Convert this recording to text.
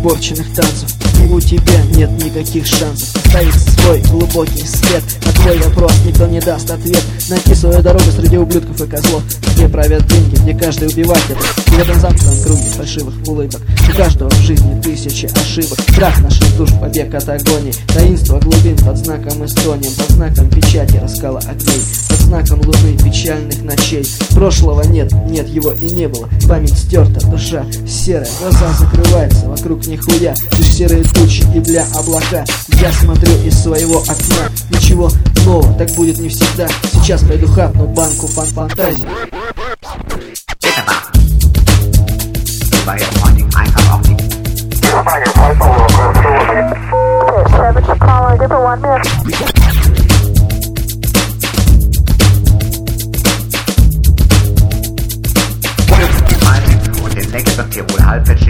испорченных танцев. И у тебя нет никаких шансов оставить свой глубокий след. На твой вопрос никто не даст ответ. Найти свою дорогу среди ублюдков и козлов, где правят деньги, где каждый убиватель. И в этом замкнутом круге фальшивых улыбок у каждого в жизни тысячи ошибок. Страх наших душ, побег от агонии, таинство глубин под знаком эстонии, под знаком печати раскала огней, под знаком луны печальных ночей. Прошлого нет, нет его и не было. Память стерта, душа серая, глаза закрываются, вокруг нихуя, лишь серые тучи и бля облака. Я смотрю из своего окна, ничего нового, так будет не всегда. Сейчас пойду хапну банку фантазии. Und den nächsten Tirol halbwegs